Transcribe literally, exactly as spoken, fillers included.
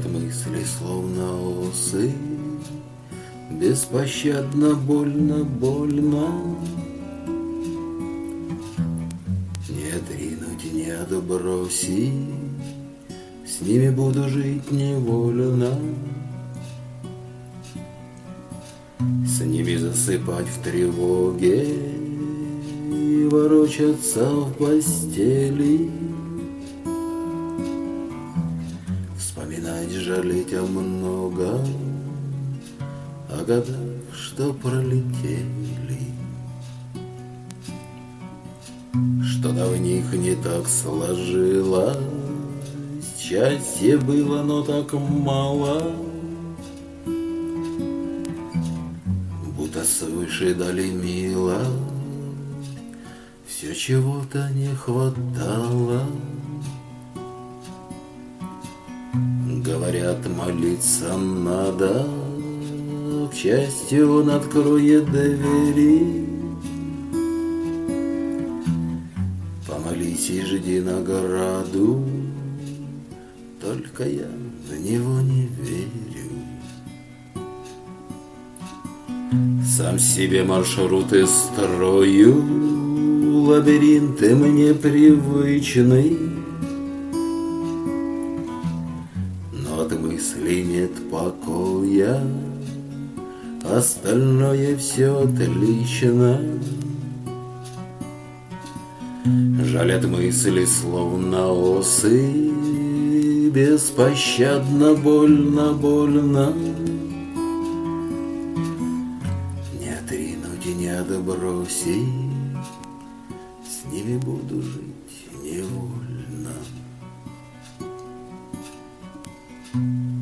мысли, словно осы, беспощадно, больно, больно. Не отринуть, не отбросить, с ними буду жить невольно. С ними засыпать в тревоге и ворочаться в постели. Вспоминать, жалеть о многом, о годах, что пролетели. Что-то в них не так сложилось, счастье было, но так мало. Будто свыше дали милость, все чего-то не хватало. Говорят, молиться надо, к счастью он откроет двери. Помолись и жди награду, только я в него не верю. Сам себе маршруты строю, лабиринты мне привычны, но от мыслей нет покоя, остальное все отлично. Жалят мысли, словно осы, беспощадно, больно, больно. Не отринуть и не отбросить, с ними буду жить невольно.